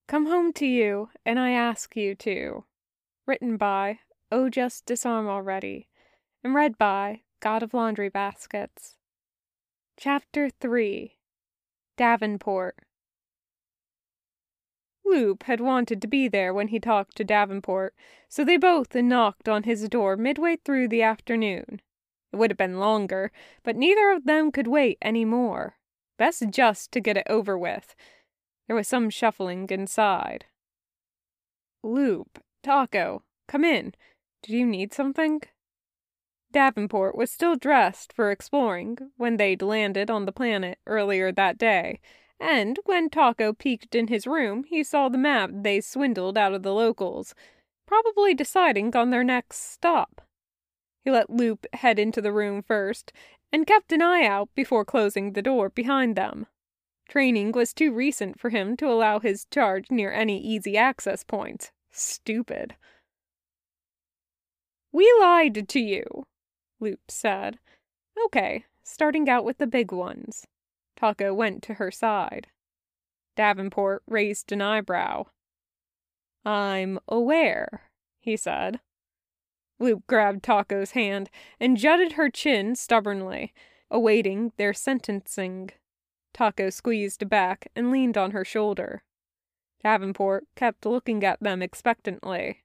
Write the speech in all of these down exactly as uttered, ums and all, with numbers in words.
Come home to you, and I ask you to. Written by Oh Just Disarm Already, and read by God of Laundry Baskets. Chapter three. Davenport. Loup had wanted to be there when he talked to Davenport, so they both knocked on his door midway through the afternoon. It would have been longer, but neither of them could wait any more. Best just to get it over with. There was some shuffling inside. Loup, Taco, come in. Do you need something? Davenport was still dressed for exploring when they'd landed on the planet earlier that day, and when Taco peeked in his room, he saw the map they swindled out of the locals, probably deciding on their next stop. He let Loup head into the room first, and kept an eye out before closing the door behind them. Training was too recent for him to allow his charge near any easy access points. Stupid. We lied to you, Loup said. Okay, starting out with the big ones. Taco went to her side. Davenport raised an eyebrow. I'm aware, he said. Loup grabbed Taco's hand and jutted her chin stubbornly, awaiting their sentencing. Taco squeezed back and leaned on her shoulder. Davenport kept looking at them expectantly.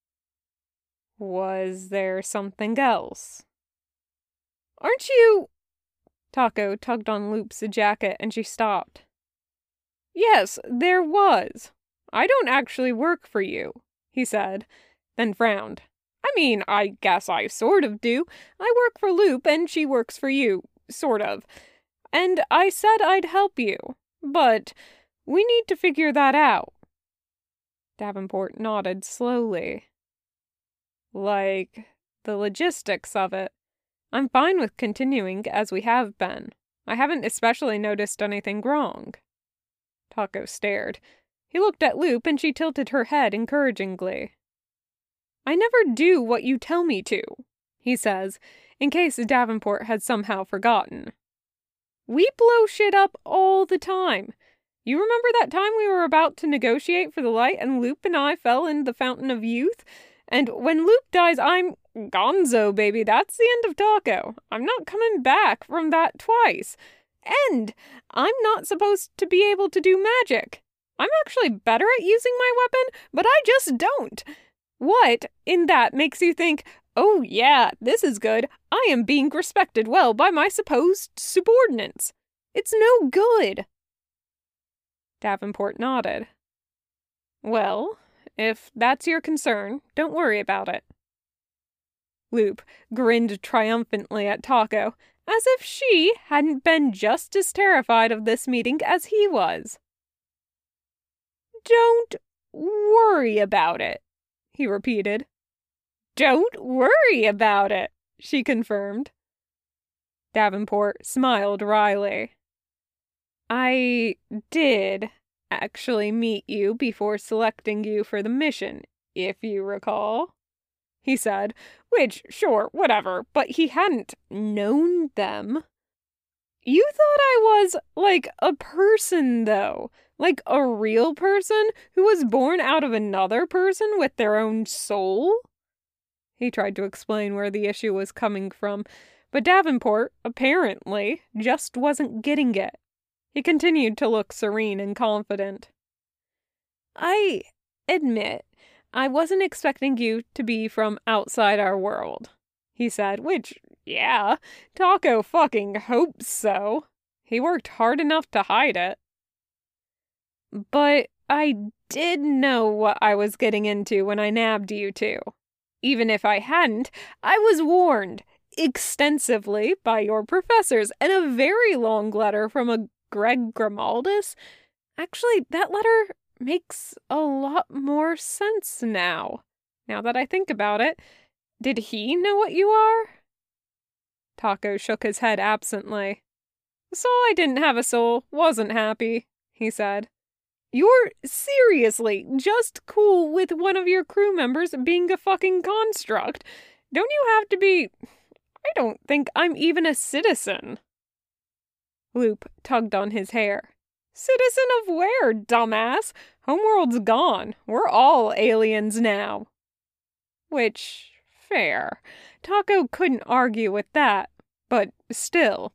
Was there something else? Aren't you... Taco tugged on Loup's jacket and she stopped. Yes, there was. I don't actually work for you, he said, then frowned. I mean, I guess I sort of do. I work for Loup and she works for you, sort of. And I said I'd help you, but we need to figure that out. Davenport nodded slowly. Like, the logistics of it. I'm fine with continuing as we have been. I haven't especially noticed anything wrong. Taco stared. He looked at Loup and she tilted her head encouragingly. I never do what you tell me to, he says, in case Davenport had somehow forgotten. We blow shit up all the time. You remember that time we were about to negotiate for the light and Loup and I fell in the fountain of youth? And when Loup dies, I'm gonzo, baby. That's the end of Taco. I'm not coming back from that twice. And I'm not supposed to be able to do magic. I'm actually better at using my weapon, but I just don't. What in that makes you think, oh yeah, this is good. I am being respected well by my supposed subordinates. It's no good. Davenport nodded. Well, if that's your concern, don't worry about it. Loup grinned triumphantly at Taco, as if she hadn't been just as terrified of this meeting as he was. Don't worry about it, he repeated. Don't worry about it, she confirmed. Davenport smiled wryly. I did actually meet you before selecting you for the mission, if you recall, he said, which, sure, whatever, but he hadn't known them. You thought I was, like, a person, though, like a real person who was born out of another person with their own soul? He tried to explain where the issue was coming from, but Davenport, apparently, just wasn't getting it. He continued to look serene and confident. I admit, I wasn't expecting you to be from outside our world, he said, which, yeah, Taco fucking hopes so. He worked hard enough to hide it. But I did know what I was getting into when I nabbed you two. Even if I hadn't, I was warned extensively by your professors in a very long letter from a Greg Grimaldus. Actually, that letter makes a lot more sense now. Now that I think about it, did he know what you are? Taco shook his head absently. So I didn't have a soul, wasn't happy, he said. You're seriously just cool with one of your crew members being a fucking construct. Don't you have to be... I don't think I'm even a citizen. Loup tugged on his hair. Citizen of where, dumbass? Homeworld's gone. We're all aliens now. Which, fair. Taco couldn't argue with that, but still.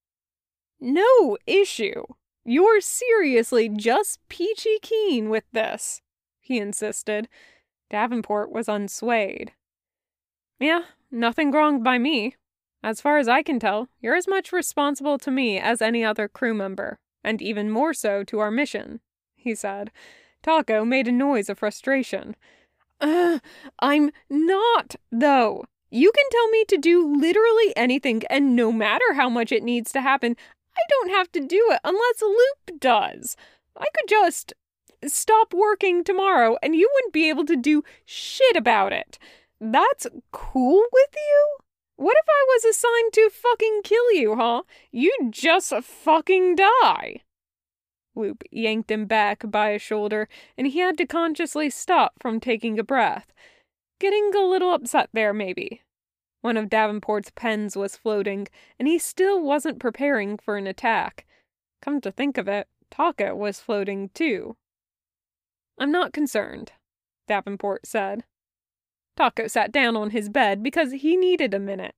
No issue. You're seriously just peachy keen with this, he insisted. Davenport was unswayed. Yeah, nothing wrong by me. As far as I can tell, you're as much responsible to me as any other crew member, and even more so to our mission, he said. Taco made a noise of frustration. Uh, I'm not, though. You can tell me to do literally anything, and no matter how much it needs to happen, I don't have to do it unless Loop does. I could just stop working tomorrow, and you wouldn't be able to do shit about it. That's cool with you? What if I was assigned to fucking kill you, huh? You'd just fucking die. Loop yanked him back by a shoulder, and he had to consciously stop from taking a breath. Getting a little upset there, maybe. One of Davenport's pens was floating, and he still wasn't preparing for an attack. Come to think of it, Taco was floating too. I'm not concerned, Davenport said. Taco sat down on his bed because he needed a minute.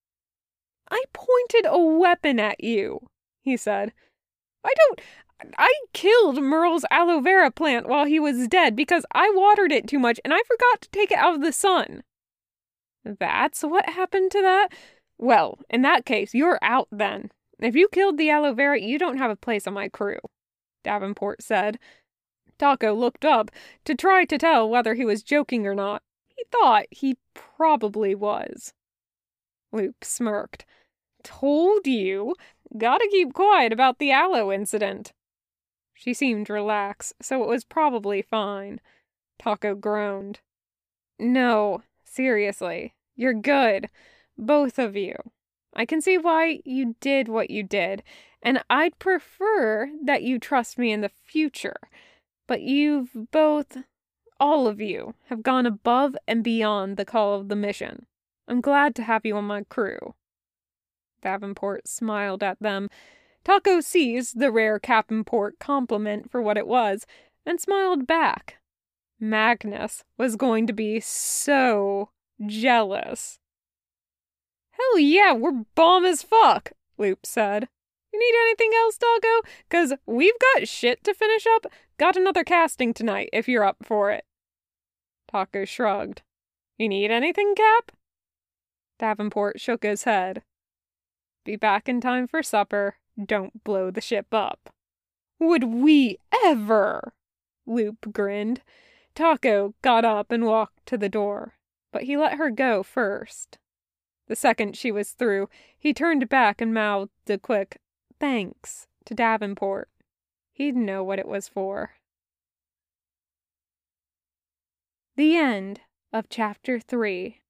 I pointed a weapon at you, he said. I don't... I killed Merle's aloe vera plant while he was dead because I watered it too much and I forgot to take it out of the sun. That's what happened to that? Well, in that case, you're out then. If you killed the aloe vera, you don't have a place on my crew, Davenport said. Taco looked up to try to tell whether he was joking or not. He thought he probably was. Loop smirked. Told you. Gotta keep quiet about the aloe incident. She seemed relaxed, so it was probably fine. Taco groaned. No, seriously. You're good. Both of you. I can see why you did what you did, and I'd prefer that you trust me in the future. But you've both, all of you, have gone above and beyond the call of the mission. I'm glad to have you on my crew. Davenport smiled at them. Taco seized the rare Captainport compliment for what it was, and smiled back. Magnus was going to be so jealous. Hell yeah, we're bomb as fuck, Loop said. You need anything else, Taco? 'Cause we've got shit to finish up. Got another casting tonight, if you're up for it. Taco shrugged. You need anything, Cap? Davenport shook his head. Be back in time for supper. Don't blow the ship up. Would we ever? Loop grinned. Taco got up and walked to the door, but he let her go first. The second she was through, he turned back and mouthed a quick thanks to Davenport. He'd know what it was for. The end of Chapter three.